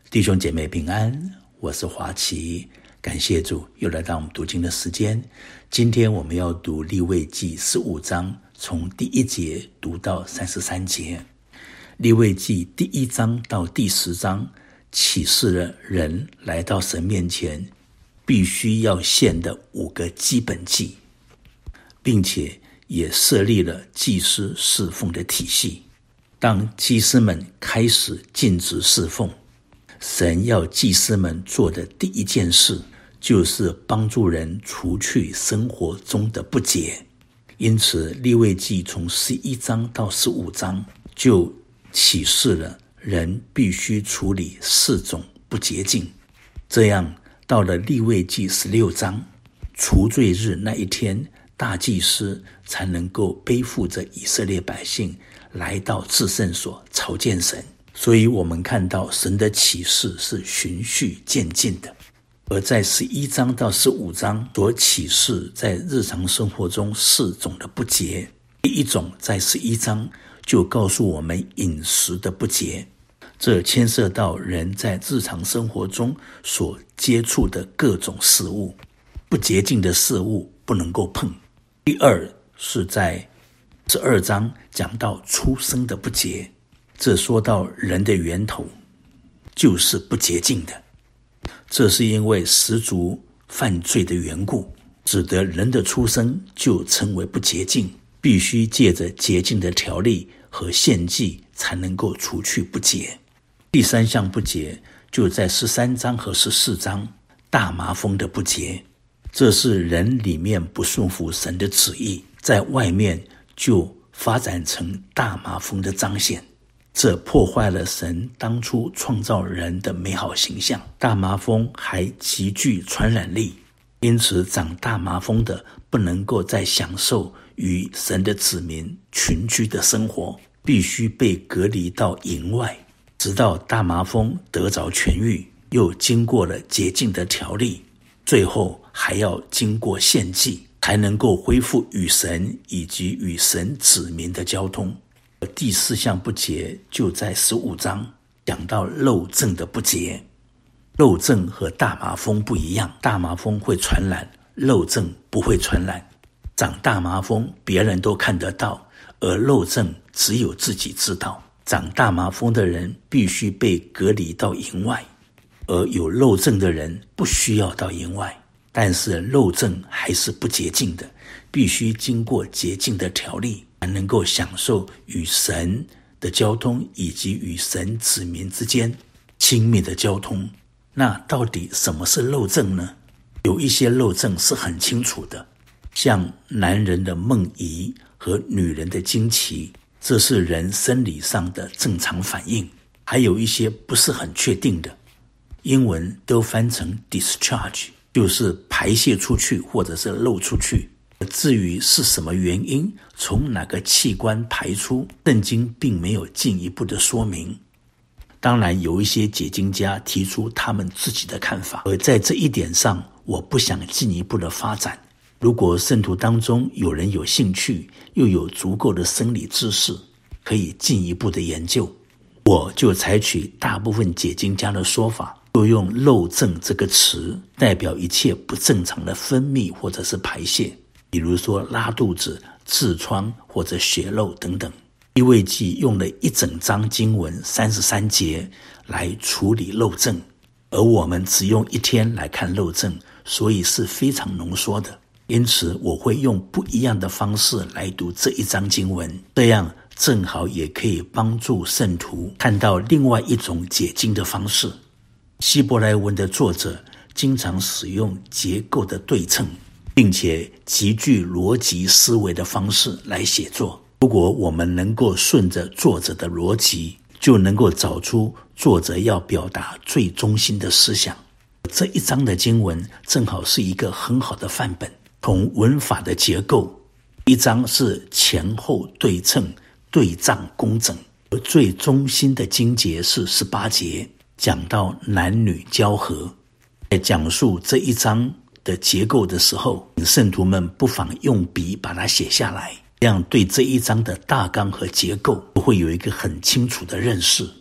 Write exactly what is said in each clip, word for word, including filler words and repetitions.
弟兄姐妹平安，我是华奇，感谢主又来到我们读经的时间。今天我们要读利未记十五章，从第一节读到三十三节。利未记第一章到第十章启示了人来到神面前必须要献的五个基本祭，并且也设立了祭司侍奉的体系。当祭司们开始尽职侍奉，神要祭司们做的第一件事，就是帮助人除去生活中的不洁。因此利未记从十一章到十五章就启示了人必须处理四种不洁净。这样到了利未记十六章，除罪日那一天，大祭司才能够背负着以色列百姓来到至圣所朝见神。所以我们看到神的启示是循序渐进的。而在十一章到十五章所启示在日常生活中四种的不洁。第一种在十一章就告诉我们饮食的不洁，这牵涉到人在日常生活中所接触的各种事物，不洁净的事物不能够碰。第二是在十二章讲到出生的不洁，这说到人的源头就是不洁净的，这是因为始祖犯罪的缘故，使得人的出生就成为不洁净，必须借着洁净的条例和献祭才能够除去不洁。第三项不洁就在十三章和十四章，大麻风的不洁，这是人里面不顺服神的旨意，在外面就发展成大麻风的彰显，这破坏了神当初创造人的美好形象。大麻风还极具传染力，因此长大麻风的不能够再享受与神的子民群居的生活，必须被隔离到营外，直到大麻风得着痊愈，又经过了洁净的条例，最后还要经过献祭，才能够恢复与神以及与神子民的交通。第四项不洁就在十五章讲到漏症的不洁。漏症和大麻风不一样，大麻风会传染，漏症不会传染。长大麻风别人都看得到，而漏症只有自己知道。长大麻风的人必须被隔离到营外，而有漏症的人不需要到营外，但是漏症还是不洁净的，必须经过洁净的条例才能够享受与神的交通以及与神子民之间亲密的交通。那到底什么是漏症呢？有一些漏症是很清楚的，像男人的梦遗和女人的经期，这是人生理上的正常反应。还有一些不是很确定的，英文都翻成 discharge， 就是排泄出去或者是漏出去。至于是什么原因，从哪个器官排出，圣经并没有进一步的说明。当然有一些解经家提出他们自己的看法，而在这一点上我不想进一步的发展。如果圣徒当中有人有兴趣，又有足够的生理知识，可以进一步的研究，我就采取大部分解经家的说法，就用漏症这个词代表一切不正常的分泌或者是排泄，比如说拉肚子、痔疮或者血漏等等。利未记用了一整章经文三十三节来处理漏症，而我们只用一天来看漏症，所以是非常浓缩的。因此我会用不一样的方式来读这一章经文，这样正好也可以帮助圣徒看到另外一种解经的方式。希伯来文的作者经常使用结构的对称，并且极具逻辑思维的方式来写作。如果我们能够顺着作者的逻辑，就能够找出作者要表达最中心的思想。这一章的经文正好是一个很好的范本。从文法的结构，一章是前后对称、对仗工整，而最中心的经节是十八节，讲到男女交合。在讲述这一章的结构的时候，圣徒们不妨用笔把它写下来，这样对这一章的大纲和结构会有一个很清楚的认识。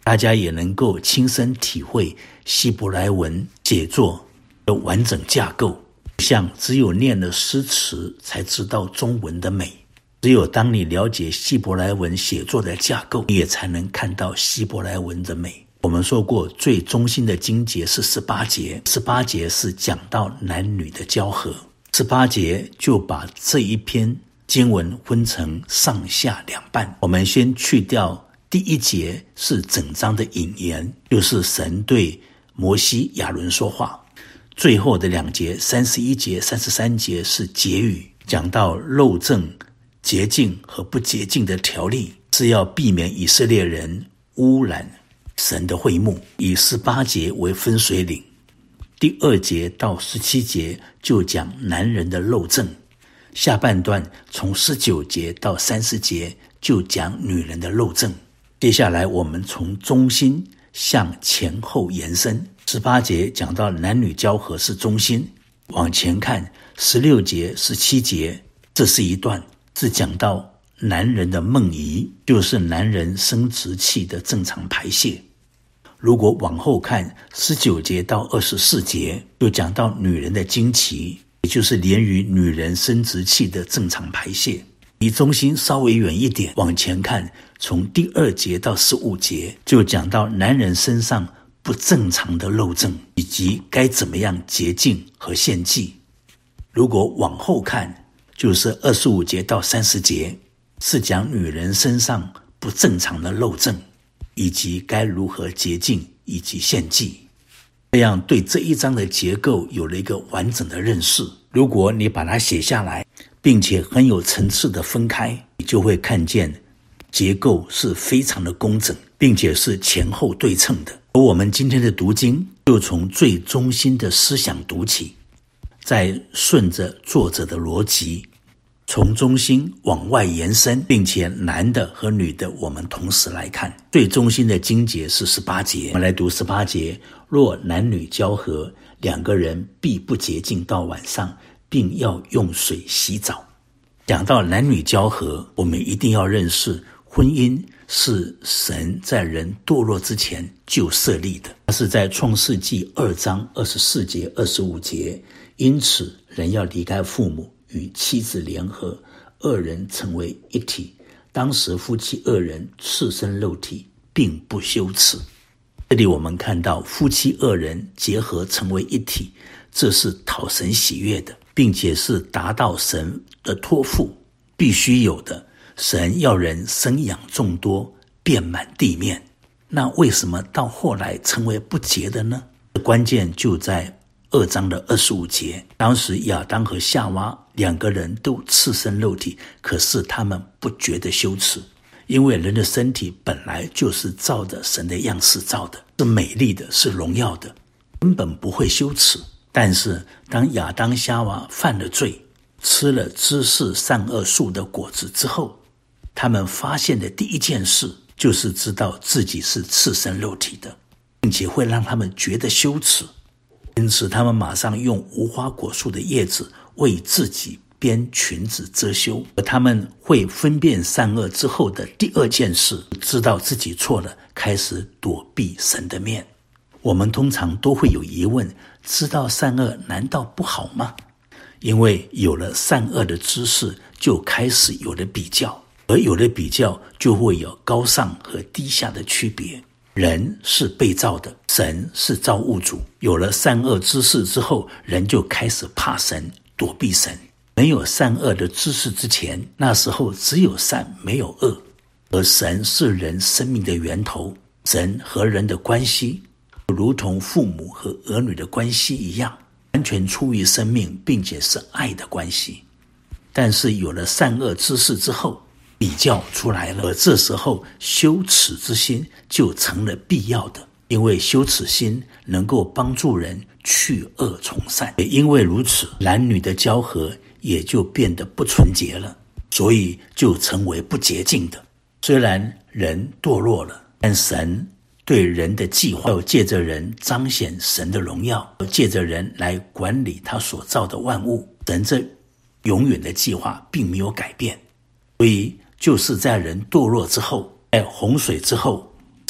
大家也能够亲身体会希伯来文写作的完整架构，像只有念了诗词才知道中文的美，只有当你了解希伯来文写作的架构，你也才能看到希伯来文的美。我们说过，最中心的经节是十八节，十八节是讲到男女的交合，十八节就把这一篇经文分成上下两半。我们先去掉第一节是整章的引言，就是神对摩西亚伦说话，最后的两节三十一节三十三节是结语，讲到漏证、洁净和不洁净的条例，是要避免以色列人污染神的会幕，以十八节为分水岭。第二节到十七节就讲男人的漏证，下半段从十九节到三十节就讲女人的漏证。接下来我们从中心向前后延伸，十八节讲到男女交合是中心，往前看十六节十七节，这是一段是讲到男人的梦遗，就是男人生殖器的正常排泄。如果往后看十九节到二十四节，就讲到女人的经期，也就是连于女人生殖器的正常排泄。离中心稍微远一点，往前看从第二节到十五节，就讲到男人身上不正常的漏证，以及该怎么样洁净和献祭。如果往后看，就是二十五节到三十节，是讲女人身上不正常的漏证，以及该如何洁净以及献祭。这样对这一章的结构有了一个完整的认识。如果你把它写下来，并且很有层次的分开，你就会看见结构是非常的工整，并且是前后对称的。而我们今天的读经就从最中心的思想读起，再顺着作者的逻辑从中心往外延伸，并且男的和女的我们同时来看。最中心的经节是十八节，我们来读十八节，若男女交合，两个人必不洁净到晚上，并要用水洗澡。讲到男女交合，我们一定要认识婚姻是神在人堕落之前就设立的，它是在创世纪二章二十四节二十五节，因此人要离开父母，与妻子联合，二人成为一体。当时夫妻二人赤身肉体，并不羞耻。这里我们看到夫妻二人结合成为一体，这是讨神喜悦的，并且是达到神的托付必须有的。神要人生养众多，遍满地面。那为什么到后来成为不洁的呢？关键就在二章的二十五节，当时亚当和夏娃两个人都赤身肉体，可是他们不觉得羞耻，因为人的身体本来就是照着神的样式造的，是美丽的，是荣耀的，根本不会羞耻。但是当亚当夏娃犯了罪，吃了知识善恶树的果子之后，他们发现的第一件事就是知道自己是赤身肉体的，并且会让他们觉得羞耻。因此他们马上用无花果树的叶子为自己编裙子遮羞。而他们会分辨善恶之后的第二件事，知道自己错了，开始躲避神的面。我们通常都会有疑问，知道善恶难道不好吗？因为有了善恶的知识，就开始有了比较，而有了比较，就会有高尚和低下的区别。人是被造的，神是造物主。有了善恶知识之后，人就开始怕神，躲避神。没有善恶的知识之前，那时候只有善没有恶，而神是人生命的源头。神和人的关系如同父母和儿女的关系一样，完全出于生命，并且是爱的关系。但是有了善恶知识之后，比较出来了，而这时候羞耻之心就成了必要的，因为羞耻心能够帮助人去恶从善。也因为如此，男女的交合也就变得不纯洁了，所以就成为不洁净的。虽然人堕落了，但神对人的计划要借着人彰显神的荣耀，要借着人来管理他所造的万物。神这永远的计划并没有改变，所以就是在人堕落之后，在洪水之后，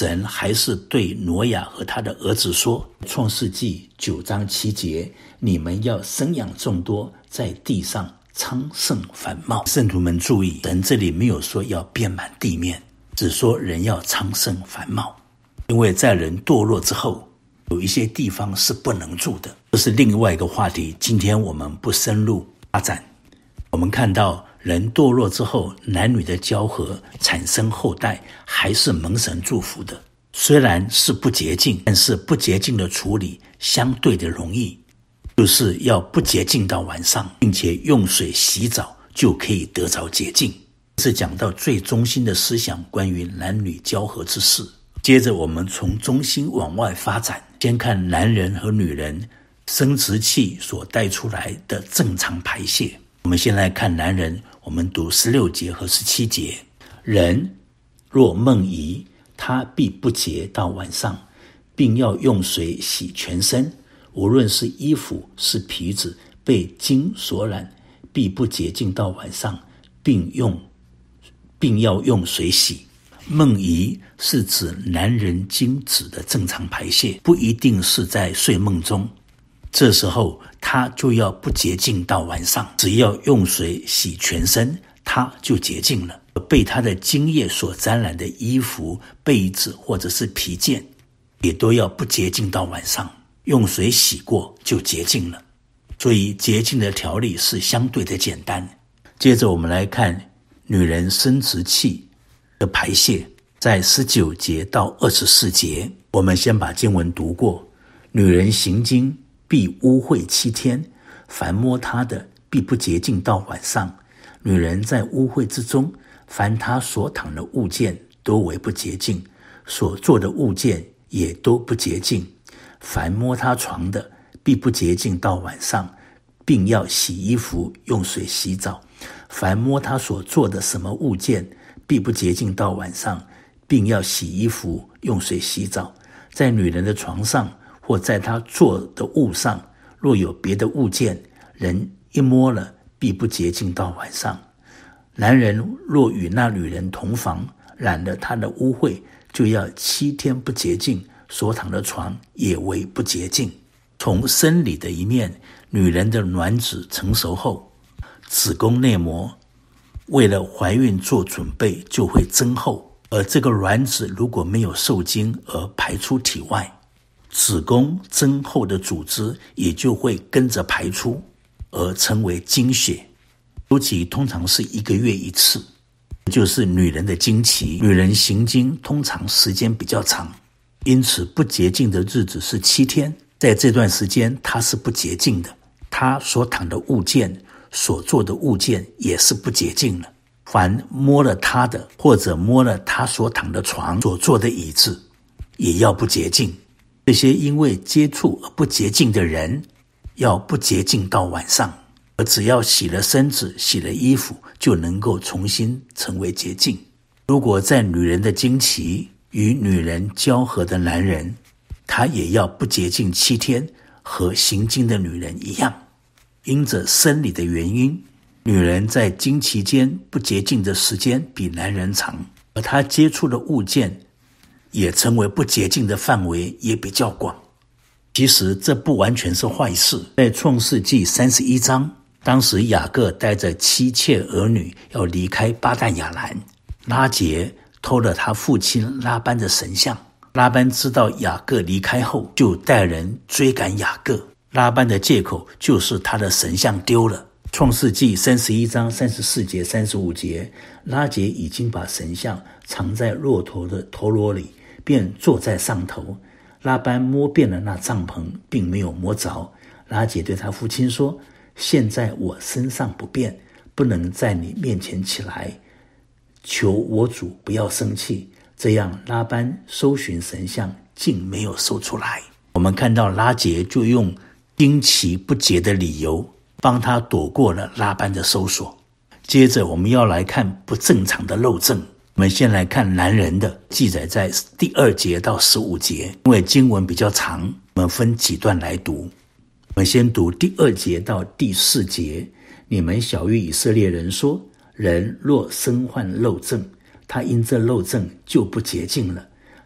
神还是对挪亚和他的儿子说，创世纪九章七节，你们要生养众多，在地上昌盛繁茂。圣徒们注意，神这里没有说要遍满地面，只说人要昌盛繁茂。因为在人堕落之后，有一些地方是不能住的，这是另外一个话题，今天我们不深入发展。我们看到人堕落之后，男女的交合产生后代，还是蒙神祝福的。虽然是不洁净，但是不洁净的处理相对的容易，就是要不洁净到晚上，并且用水洗澡就可以得着洁净。这是讲到最中心的思想，关于男女交合之事。接着我们从中心往外发展，先看男人和女人生殖器所带出来的正常排泄。我们先来看男人，我们读十六节和十七节。人若梦遗，他必不洁到晚上，并要用水洗全身，无论是衣服是皮子，被精所染，必不洁净到晚上，并用并要用水洗。梦遗是指男人精子的正常排泄，不一定是在睡梦中，这时候他就要不洁净到晚上，只要用水洗全身，他就洁净了。被他的精液所沾染的衣服、被子或者是皮件，也都要不洁净到晚上，用水洗过就洁净了。所以洁净的条例是相对的简单。接着我们来看女人生殖器的排泄，在十九节到二十四节，我们先把经文读过。女人行经必污秽七天，凡摸她的必不洁净到晚上。女人在污秽之中，凡她所躺的物件都为不洁净，所做的物件也都不洁净。凡摸她床的必不洁净到晚上，并要洗衣服，用水洗澡。凡摸她所做的什么物件必不洁净到晚上，并要洗衣服，用水洗澡。在女人的床上或在她做的物上，若有别的物件，人一摸了，必不洁净到晚上。男人若与那女人同房，染了她的污秽，就要七天不洁净，所躺的床也为不洁净。从生理的一面，女人的卵子成熟后，子宫内膜为了怀孕做准备就会增厚，而这个卵子如果没有受精而排出体外，子宫增厚的组织也就会跟着排出，而成为经血。周期通常是一个月一次，就是女人的经期。女人行经通常时间比较长，因此不洁净的日子是七天。在这段时间她是不洁净的，她所躺的物件、所做的物件也是不洁净的。凡摸了她的，或者摸了她所躺的床、所坐的椅子，也要不洁净。这些因为接触而不洁净的人，要不洁净到晚上，而只要洗了身子、洗了衣服，就能够重新成为洁净。如果在女人的经期与女人交合的男人，他也要不洁净七天，和行经的女人一样。因着生理的原因，女人在经期间不洁净的时间比男人长，而她接触的物件也成为不洁净的范围也比较广。其实这不完全是坏事。在创世纪三十一章，当时雅各带着妻妾儿女要离开巴旦亚兰，拉结偷了他父亲拉班的神像。拉班知道雅各离开后，就带人追赶雅各。拉班的借口就是他的神像丢了。创世纪三十一章三十四节、三十五节，拉结已经把神像藏在骆驼的头颅里，便坐在上头。拉班摸遍了那帐篷，并没有摸着。拉结对他父亲说：现在我身上不便，不能在你面前起来，求我主不要生气。这样拉班搜寻神像，竟没有搜出来。我们看到拉结就用经期不洁的理由帮他躲过了拉班的搜索。接着我们要来看不正常的漏证。我们先来看男人的，记载在第二节到十五节。因为经文比较长，我们分几段来读。我们先读第二节到第四节。你们晓谕以色列人说，人若身患漏症，他因这漏症就不洁净了。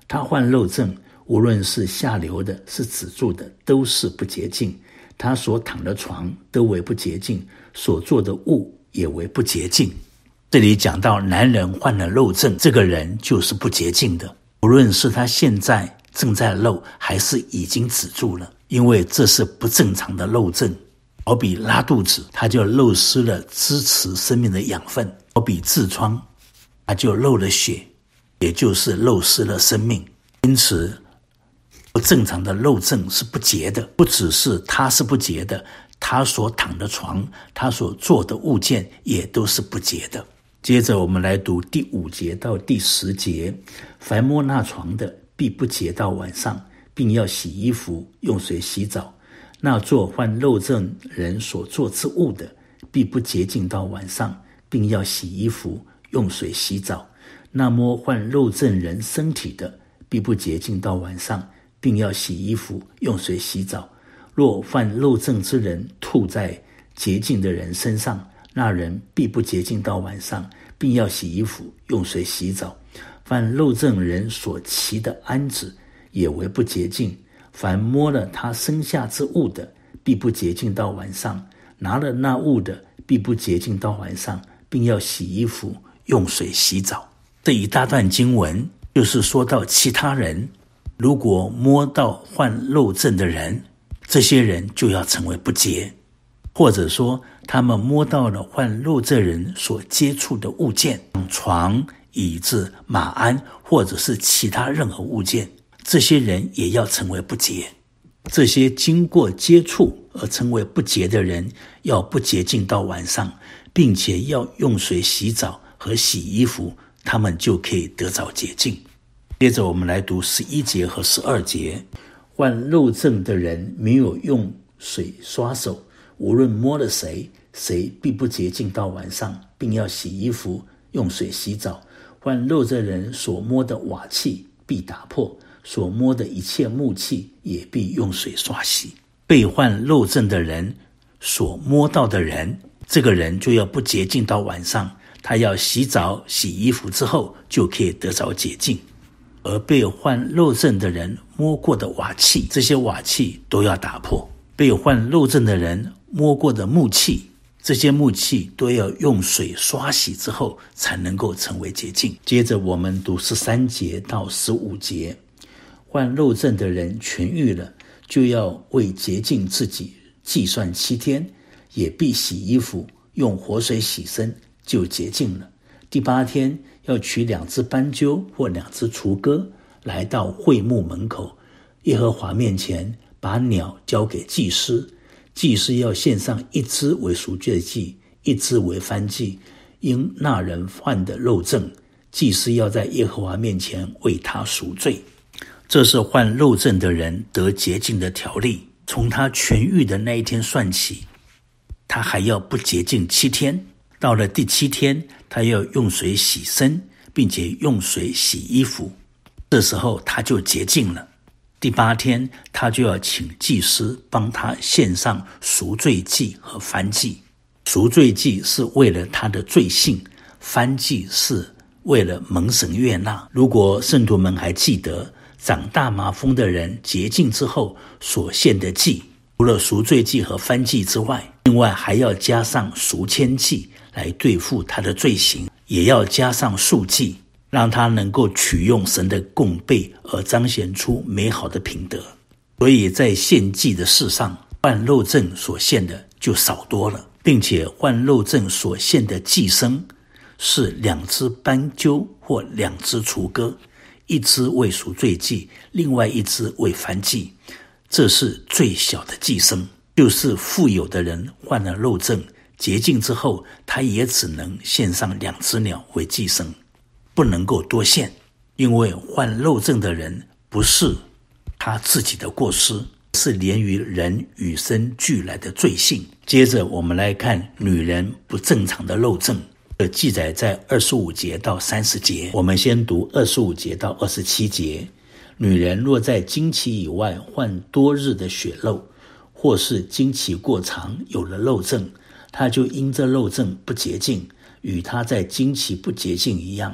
他患漏症，无论是下流的是止住的，都是不洁净。他所躺的床都为不洁净，所做的物也为不洁净。这里讲到男人患了漏症，这个人就是不洁净的，无论是他现在正在漏还是已经止住了，因为这是不正常的漏症。好比拉肚子，他就漏失了支持生命的养分；好比痔疮，他就漏了血，也就是漏失了生命。因此不正常的漏症是不洁的，不只是他是不洁的，他所躺的床，他所做的物件也都是不洁的。接着我们来读第五节到第十节，凡摸那床的必不洁到晚上，并要洗衣服，用水洗澡。那做患漏症人所做之物的，必不洁净到晚上，并要洗衣服，用水洗澡。那摸患漏症人身体的，必不洁净到晚上，并要洗衣服，用水洗澡。若犯漏症之人吐在洁净的人身上，那人必不洁净到晚上，并要洗衣服，用水洗澡。犯漏症人所骑的鞍子也为不洁净。凡摸了他生下之物的，必不洁净到晚上；拿了那物的，必不洁净到晚上，并要洗衣服，用水洗澡。这一大段经文就是说到其他人如果摸到患漏症的人，这些人就要成为不洁，或者说他们摸到了患漏症人所接触的物件，床、椅子、马鞍，或者是其他任何物件，这些人也要成为不洁。这些经过接触而成为不洁的人，要不洁净到晚上，并且要用水洗澡和洗衣服，他们就可以得着洁净。接着我们来读十一节和十二节，患漏症的人没有用水刷手，无论摸了谁，谁必不洁净到晚上，并要洗衣服，用水洗澡。患漏症人所摸的瓦器必打破，所摸的一切木器也必用水刷洗。被患漏症的人所摸到的人，这个人就要不洁净到晚上，他要洗澡洗衣服之后就可以得着洁净。而被患漏症的人摸过的瓦器，这些瓦器都要打破。被患漏症的人摸过的木器，这些木器都要用水刷洗之后才能够成为洁净。接着我们读十三节到十五节，患漏症的人痊愈了，就要为洁净自己计算七天，也必洗衣服，用活水洗身，就洁净了。第八天要取两只斑鸠或两只雏鸽，来到会幕门口，耶和华面前，把鸟交给祭司。祭司要献上一只为赎罪祭，一只为燔祭。因那人患的漏症，祭司要在耶和华面前为他赎罪。这是患漏症的人得洁净的条例。从他痊愈的那一天算起，他还要不洁净七天。到了第七天，他要用水洗身，并且用水洗衣服，这时候他就洁净了。第八天，他就要请祭司帮他献上赎罪祭和燔祭。赎罪祭是为了他的罪性，燔祭是为了蒙神悦纳。如果圣徒们还记得，长大麻风的人洁净之后所献的祭，除了赎罪祭和燔祭之外，另外还要加上赎愆祭来对付他的罪行，也要加上赎祭，让他能够取用神的供备而彰显出美好的品德。所以在献祭的事上，患漏症所献的就少多了，并且患漏症所献的祭牲是两只斑鸠或两只雏鸽，一只为赎罪祭，另外一只为燔祭。这是最小的祭牲，就是富有的人患了漏症洁净之后，他也只能献上两只鸟为祭牲，不能够多献。因为患漏症的人不是他自己的过失，是连于人与生俱来的罪性。接着我们来看女人不正常的漏症，这记载在二十五节到三十节。我们先读二十五节到二十七节。女人若在经期以外患多日的血漏，或是经期过长有了漏症，她就因这漏症不洁净，与她在经期不洁净一样。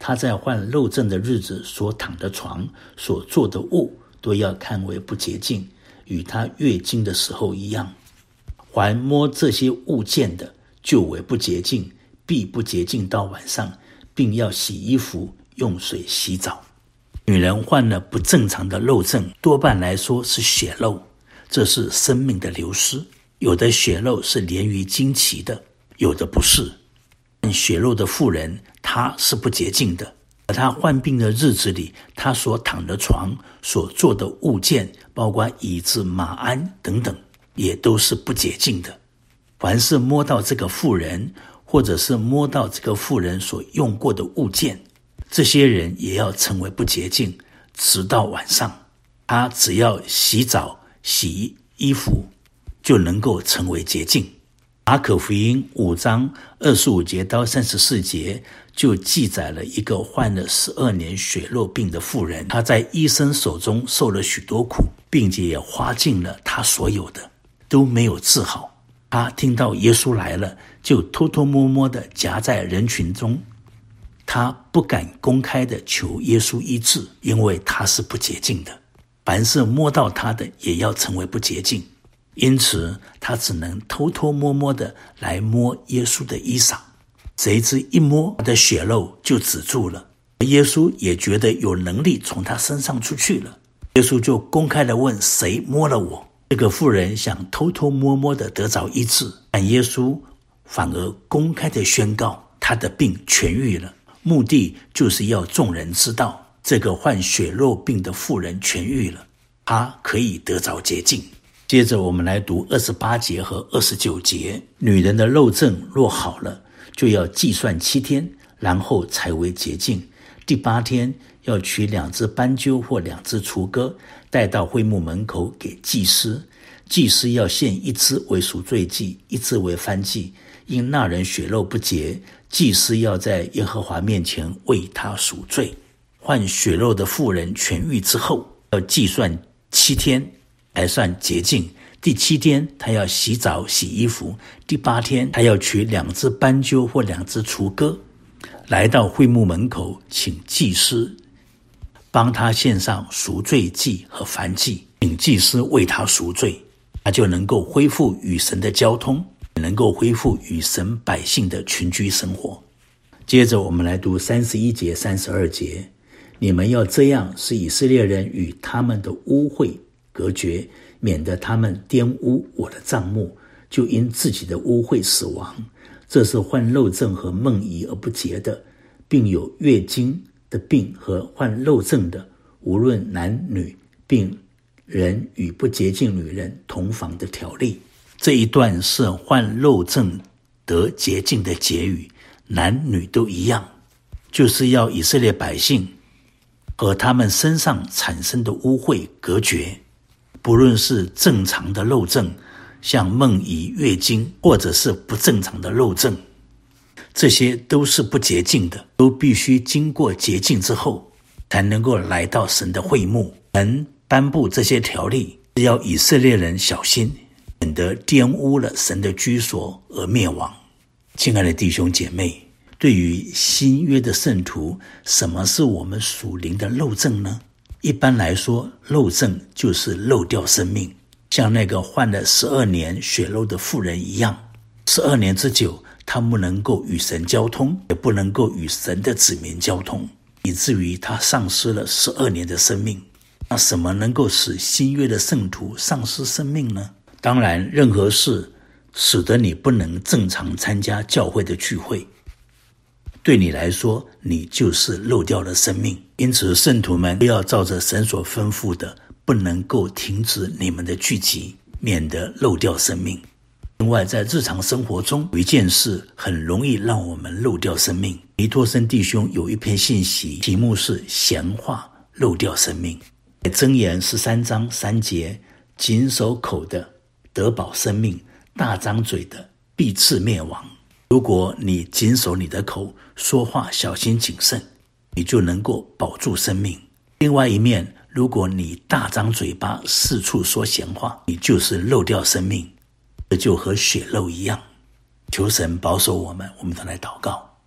他在患漏症的日子所躺的床、所坐的物，都要看为不洁净，与他月经的时候一样。凡摸这些物件的，就为不洁净，必不洁净到晚上，并要洗衣服，用水洗澡。女人患了不正常的漏症，多半来说是血漏，这是生命的流失。有的血漏是连于经期的，有的不是。血漏的妇人，她是不洁净的。而她患病的日子里，她所躺的床、所坐的物件，包括椅子、马鞍等等，也都是不洁净的。凡是摸到这个妇人，或者是摸到这个妇人所用过的物件，这些人也要成为不洁净，直到晚上。他只要洗澡、洗衣服，就能够成为洁净。马可福音五章二十五节到三十四节就记载了一个患了十二年血漏病的妇人，她在医生手中受了许多苦，并且也花尽了她所有的，都没有治好。她听到耶稣来了，就偷偷摸摸地夹在人群中，她不敢公开地求耶稣医治，因为她是不洁净的。凡是摸到她的，也要成为不洁净。因此他只能偷偷摸摸的来摸耶稣的衣裳，谁知一摸他的血漏就止住了，耶稣也觉得有能力从他身上出去了。耶稣就公开的问，谁摸了我？这个妇人想偷偷摸摸的得着医治，但耶稣反而公开的宣告他的病痊愈了，目的就是要众人知道这个患血漏病的妇人痊愈了，他可以得着洁净。接着我们来读二十八节和二十九节。女人的漏症若好了，就要计算七天，然后才为洁净。第八天要取两只斑鸠或两只雏鸽，带到会幕门口给祭司。祭司要献一只为赎罪祭，一只为燔祭。因那人血漏不洁，祭司要在耶和华面前为他赎罪。患血漏的妇人痊愈之后，要计算七天来算洁净。第七天他要洗澡洗衣服，第八天他要取两只斑鸠或两只雏鸽，来到会幕门口，请祭司帮他献上赎罪祭和燔祭，请祭司为他赎罪，他就能够恢复与神的交通，也能够恢复与神百姓的群居生活。接着我们来读三十一节三十二节。你们要这样，使以色列人与他们的污秽隔绝，免得他们玷污我的帐幕，就因自己的污秽死亡。这是患漏症和梦遗而不洁的，并有月经的病和患漏症的，无论男女，并人与不洁净女人同房的条例。这一段是患漏症得洁净的结语，男女都一样，就是要以色列百姓和他们身上产生的污秽隔绝。不论是正常的漏症，像梦遗、月经，或者是不正常的漏症，这些都是不洁净的，都必须经过洁净之后，才能够来到神的会幕。神颁布这些条例，是要以色列人小心，免得玷污了神的居所而灭亡。亲爱的弟兄姐妹，对于新约的圣徒，什么是我们属灵的漏症呢？一般来说，漏症就是漏掉生命，像那个患了十二年血漏的妇人一样，十二年之久，他不能够与神交通，也不能够与神的子民交通，以至于他丧失了十二年的生命。那什么能够使新约的圣徒丧失生命呢？当然，任何事使得你不能正常参加教会的聚会，对你来说，你就是漏掉了生命。因此圣徒们都要照着神所吩咐的，不能够停止你们的聚集，免得漏掉生命。另外，在日常生活中，有一件事很容易让我们漏掉生命。尼托生弟兄有一篇信息，题目是闲话漏掉生命。在箴言十三章三节，谨守口的得保生命，大张嘴的必致灭亡。如果你谨守你的口，说话小心谨慎，你就能够保住生命。另外一面，如果你大张嘴巴四处说闲话，你就是漏掉生命，这就和血漏一样。求神保守我们，我们都来祷告。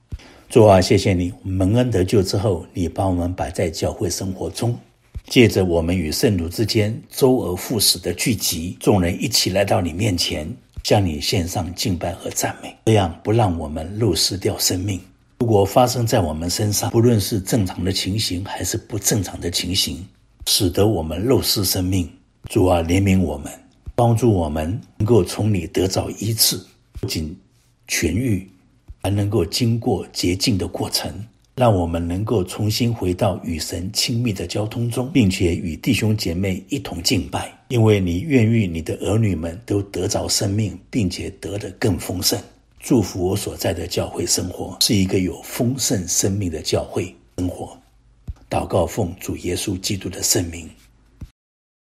主啊，谢谢你，蒙恩得救之后，你把我们摆在教会生活中，借着我们与圣徒之间周而复始的聚集，众人一起来到你面前，向你献上敬拜和赞美，这样不让我们漏失掉生命。如果发生在我们身上，不论是正常的情形还是不正常的情形，使得我们漏失生命，主啊，怜悯我们，帮助我们能够从你得着医治，不仅痊愈，还能够经过洁净的过程，让我们能够重新回到与神亲密的交通中，并且与弟兄姐妹一同敬拜，因为你愿意你的儿女们都得着生命，并且得得更丰盛。祝福我所在的教会生活是一个有丰盛生命的教会生活。祷告奉主耶稣基督的圣名。